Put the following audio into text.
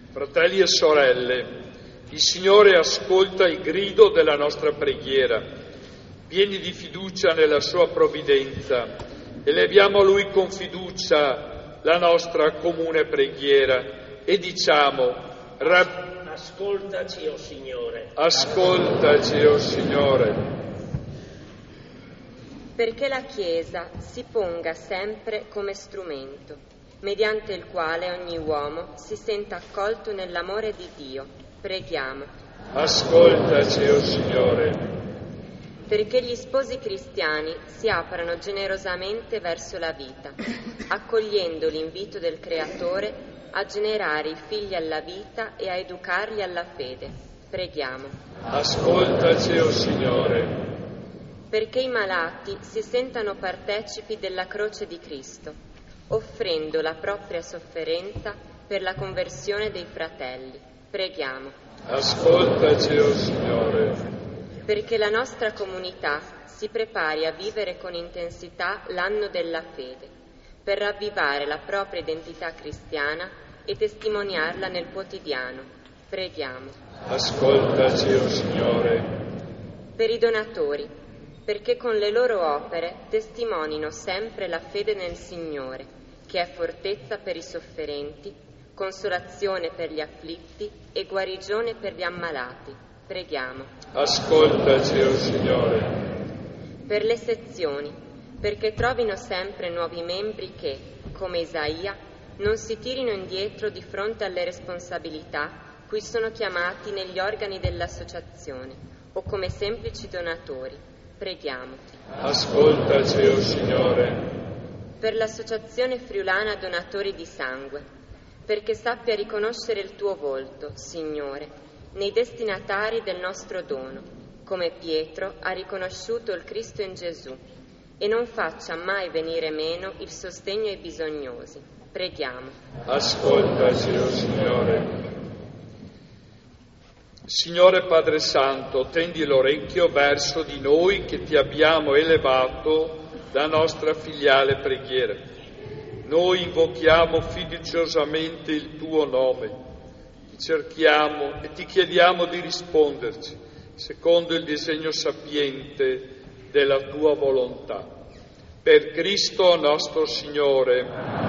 Fratelli e sorelle, il Signore ascolta il grido della nostra preghiera, pieni di fiducia nella sua provvidenza, eleviamo a Lui con fiducia la nostra comune preghiera e diciamo: ascoltaci, o Signore. Ascoltaci, o Signore. Perché la Chiesa si ponga sempre come strumento, mediante il quale ogni uomo si senta accolto nell'amore di Dio. Preghiamo. Ascoltaci, o Signore. Perché gli sposi cristiani si aprano generosamente verso la vita, accogliendo l'invito del Creatore a generare i figli alla vita e a educarli alla fede. Preghiamo. Ascoltaci, o Signore. Perché i malati si sentano partecipi della croce di Cristo, offrendo la propria sofferenza per la conversione dei fratelli. Preghiamo. Ascoltaci, o Signore. Perché la nostra comunità si prepari a vivere con intensità l'anno della fede, per ravvivare la propria identità cristiana e testimoniarla nel quotidiano. Preghiamo. Ascoltaci, o Signore. Per i donatori, perché con le loro opere testimonino sempre la fede nel Signore, che è fortezza per i sofferenti, consolazione per gli afflitti e guarigione per gli ammalati. Preghiamo. Ascoltaci, o Signore. Per le sezioni, perché trovino sempre nuovi membri che, come Isaia, non si tirino indietro di fronte alle responsabilità cui sono chiamati negli organi dell'associazione o come semplici donatori. Preghiamo. Ascoltaci, o Signore. Per l'Associazione Friulana Donatori di Sangue, perché sappia riconoscere il tuo volto, Signore, nei destinatari del nostro dono, come Pietro ha riconosciuto il Cristo in Gesù, e non faccia mai venire meno il sostegno ai bisognosi. Preghiamo. Ascoltaci, o Signore. Signore Padre Santo, tendi l'orecchio verso di noi che ti abbiamo elevato da nostra filiale preghiera. Noi invochiamo fiduciosamente il tuo nome, ti cerchiamo e ti chiediamo di risponderci secondo il disegno sapiente della tua volontà. Per Cristo nostro Signore.